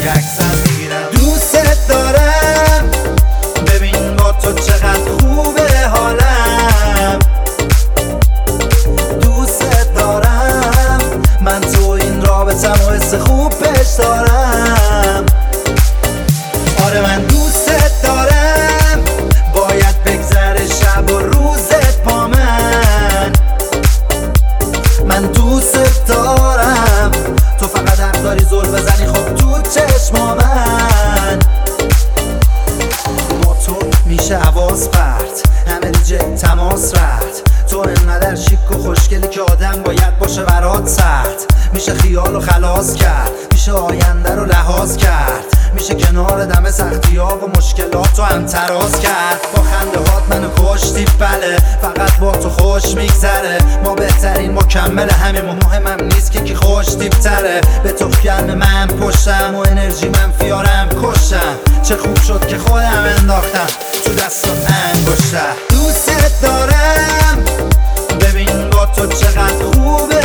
یک عکسم میگیرم. دوست دارم ببین با تو چقدر خوبه حالم. دوست دارم من تو این رابطم و حس خوب پیش دارم. آره من دوست دارم باید بگذره شب و روزت با من دوست دارم. تو فقط حق داری زل بزنی خب تو چشما من. با تو میشه حواس پرت همه دیجه تماس رفت. تو انقدر شیک و خوشگلی که آدم باید باشه برات سخت. میشه خیال و خلاص کرد، میشه آینده رو لحاظ کرد، میشه کنار دم سختی ها و مشکلات رو هم تراز کرد. با خنده هات منو کشتی بله، فقط با تو خوش میگذره. ما بهترین مکمل همیم و مهمم نیست که کی خوش تیپتره. به تو گرم من پشتم و انرژی منفیارم کشتم. چه خوب شد که خودم انداختم تو دست انگشتم. دوست دارم ببین با تو چقدر خوبه